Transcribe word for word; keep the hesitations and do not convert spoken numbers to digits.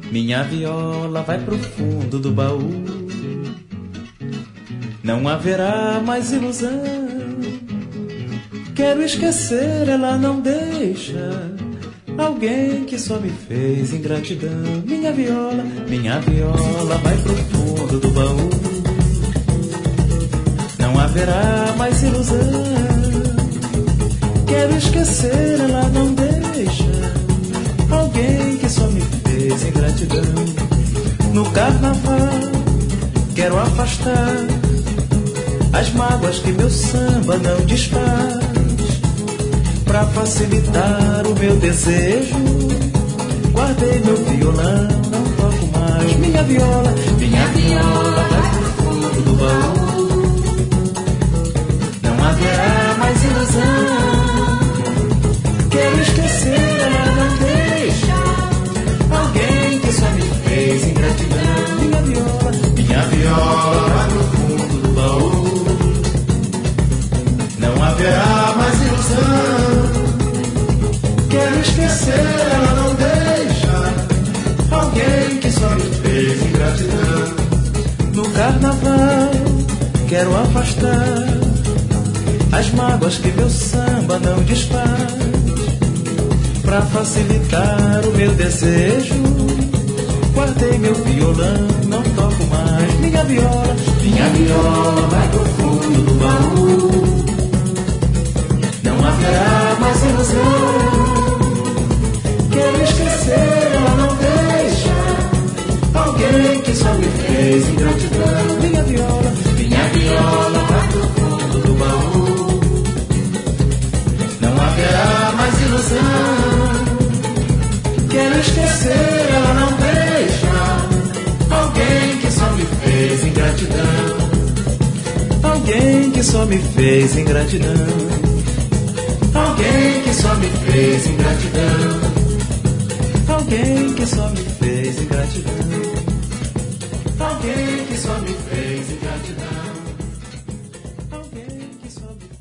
Minha viola vai pro fundo do baú. Não haverá mais ilusão. Quero esquecer, ela não deixa. Alguém que só me fez ingratidão. Minha viola, minha viola vai pro fundo do baú. Não haverá mais ilusão. Quero esquecer, ela não deixa. Alguém que só me fez ingratidão. No carnaval quero afastar as mágoas que meu samba não desfaz. Pra facilitar o meu desejo, guardei meu violão, não toco mais. Minha viola, minha viola vai pro fundo do baú. Não haverá mais ilusão. Quero esquecer, ela não deixa. Alguém que só me fez ingratidão. Minha viola, minha viola vai pro fundo do baú. Não haverá mais ilusão. Quero esquecer, ela não deixa. Alguém que só me fez ingratidão. No carnaval quero afastar as mágoas que meu samba não desfaz. Pra facilitar o meu desejo, guardei meu violão, não toco mais. Minha viola, minha viola vai pro fundo do baú. Não haverá mais ilusão. Quero esquecer, ela não deixa. Alguém que só me fez ingratidão. Minha viola, minha viola vai pro fundo do baú. Não haverá mais ilusão. Quero esquecer, ela não deixa. Alguém que só me fez ingratidão. Alguém que só me fez ingratidão. Alguém que só me fez ingratidão. Alguém que só me fez ingratidão. Alguém que só me fez ingratidão. Alguém que só me